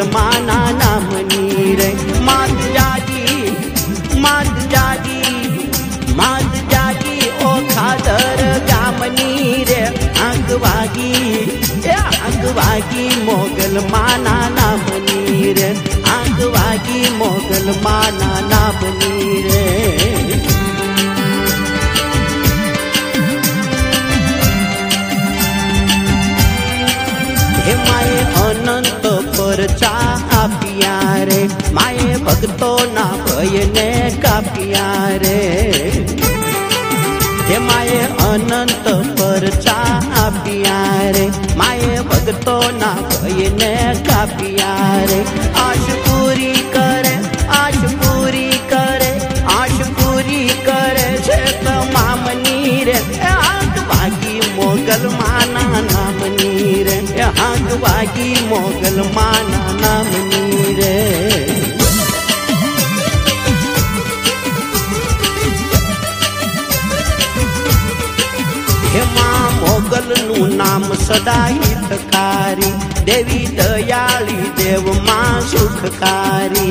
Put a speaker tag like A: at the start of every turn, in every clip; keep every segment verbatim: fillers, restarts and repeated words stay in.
A: माना नामनी रे। मात जागी मात जागी मात जागी ओ खादर गामनी रे। आंग वागी आंग वागी मोगल माना नामनी रे। आंग वागी मोगल माना नामनी रे। हे माए अनंत परचा आपिया रे। माए भक्तो ना भय ने कापिया रे। हे माए अनंत परचा आपिया रे। माए भक्तो ना भय ने कापिया रे। आश पूरी करे आश पूरी करे आश पूरी करे छे तमामनी रे। आंग भागी मोगल माना नामनी रे। आंग भागी मोगल माना नामनी रे। हे मां मोगल नु नाम सदा हितकारी। देवी दयाली देव मां सुखकारी।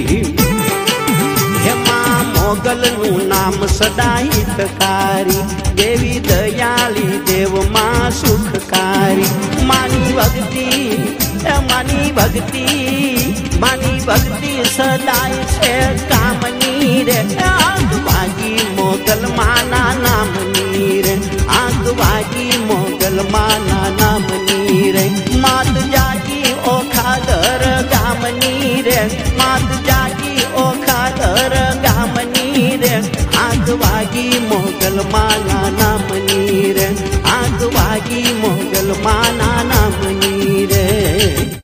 A: हे मां मोगल नु नाम सदा हितकारी। देवी दयाली देव मां सुखकारी। मानी भक्ति मानी भक्ति मानी भक्ति सदाय छे कामनी रे। आंग भागी मोगल माना नामनी रे। आंग भागी मोगल माना नामनी रे। मात जागी ओ खादर गामनी रे। मात जागी ओ खादर गामनी रे। आंग भागी मोगल माना नामनी रे। आंग भागी मोगल माना नामनी रे।